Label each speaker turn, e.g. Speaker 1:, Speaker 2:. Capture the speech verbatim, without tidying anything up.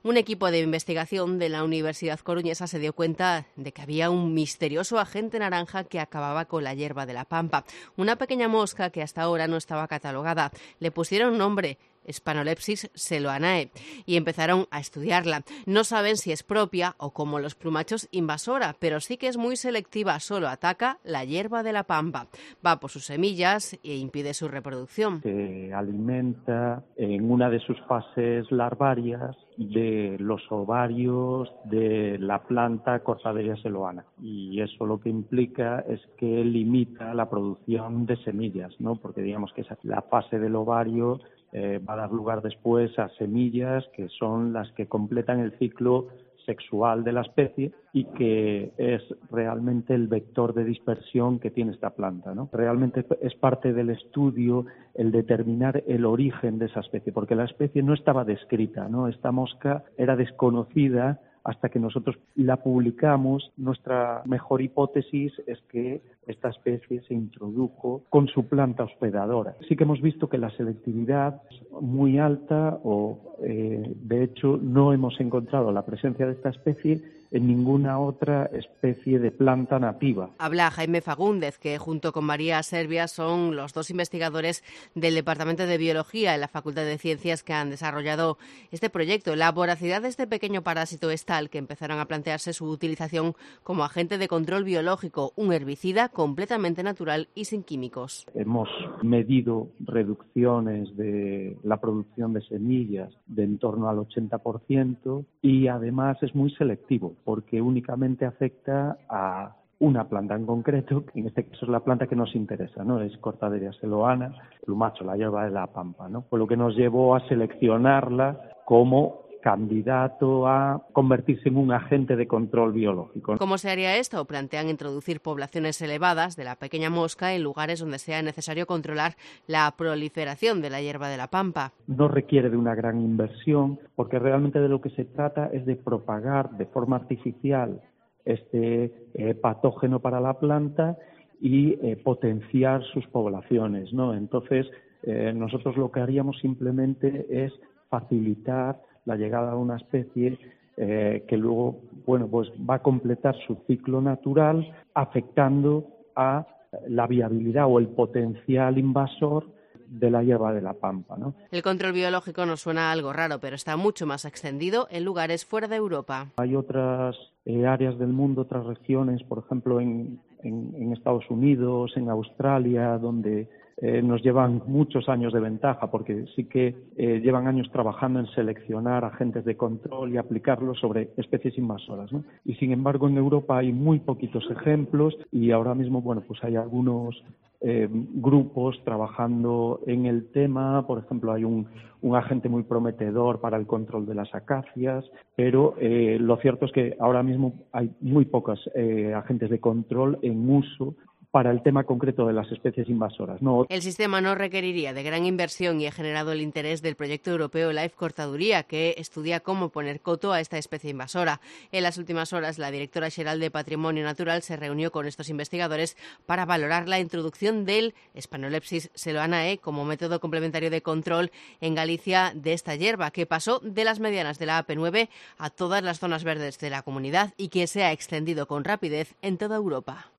Speaker 1: Un equipo de investigación de la Universidad Coruñesa se dio cuenta de que había un misterioso agente naranja que acababa con la hierba de la pampa. Una pequeña mosca que hasta ahora no estaba catalogada. Le pusieron nombre, Spanolepsis celoanae, y empezaron a estudiarla. No saben si es propia o, como los plumachos, invasora, pero sí que es muy selectiva. Solo ataca la hierba de la pampa. Va por sus semillas e impide su reproducción.
Speaker 2: Se alimenta en una de sus fases larvarias de los ovarios de la planta Cortaderia celoana, y eso lo que implica es que limita la producción de semillas, ¿no? Porque digamos que esa, la fase del ovario eh, va a dar lugar después a semillas que son las que completan el ciclo sexual de la especie y que es realmente el vector de dispersión que tiene esta planta, ¿no? Realmente es parte del estudio el determinar el origen de esa especie, porque la especie no estaba descrita, ¿no? Esta mosca era desconocida hasta que nosotros la publicamos. Nuestra mejor hipótesis es que esta especie se introdujo con su planta hospedadora. Sí que hemos visto que la selectividad es muy alta, o eh, de hecho no hemos encontrado la presencia de esta especie en ninguna otra especie de planta nativa.
Speaker 1: Habla Jaime Fagúndez, que junto con María Servia son los dos investigadores del Departamento de Biología en la Facultad de Ciencias que han desarrollado este proyecto. La voracidad de este pequeño parásito es tal que empezaron a plantearse su utilización como agente de control biológico, un herbicida completamente natural y sin químicos.
Speaker 2: Hemos medido reducciones de la producción de semillas de en torno al ochenta por ciento y además es muy selectivo, porque únicamente afecta a una planta en concreto, que en este caso es la planta que nos interesa, ¿no? Es Cortaderia celoana, plumacho, la hierba de la pampa, ¿no? Por lo que nos llevó a seleccionarla como candidato a convertirse en un agente de control biológico.
Speaker 1: ¿Cómo se haría esto? Plantean introducir poblaciones elevadas de la pequeña mosca en lugares donde sea necesario controlar la proliferación de la hierba de la pampa.
Speaker 2: No requiere de una gran inversión, porque realmente de lo que se trata es de propagar de forma artificial este eh, patógeno para la planta y eh, potenciar sus poblaciones, ¿no? Entonces, eh, nosotros lo que haríamos simplemente es facilitar la llegada a una especie eh, que luego, bueno, pues va a completar su ciclo natural, afectando a la viabilidad o el potencial invasor de la hierba de la pampa, ¿no?
Speaker 1: El control biológico nos suena algo raro, pero está mucho más extendido en lugares fuera de Europa.
Speaker 2: Hay otras eh, áreas del mundo, otras regiones, por ejemplo en, en, en Estados Unidos, en Australia, donde eh, nos llevan muchos años de ventaja, porque sí que eh, llevan años trabajando en seleccionar agentes de control y aplicarlos sobre especies invasoras, ¿no? Y sin embargo en Europa hay muy poquitos ejemplos y ahora mismo, bueno, pues hay algunos Eh, grupos trabajando en el tema. Por ejemplo, hay un, un agente muy prometedor para el control de las acacias, pero eh, lo cierto es que ahora mismo hay muy pocos eh, agentes de control en uso para el tema concreto de las especies invasoras, ¿no?
Speaker 1: El sistema no requeriría de gran inversión y ha generado el interés del proyecto europeo Life Cortaduría, que estudia cómo poner coto a esta especie invasora. En las últimas horas, la directora xeral de Patrimonio Natural se reunió con estos investigadores para valorar la introducción del Spanolepsis celoanae como método complementario de control en Galicia de esta hierba, que pasó de las medianas de la A P nueve a todas las zonas verdes de la comunidad y que se ha extendido con rapidez en toda Europa.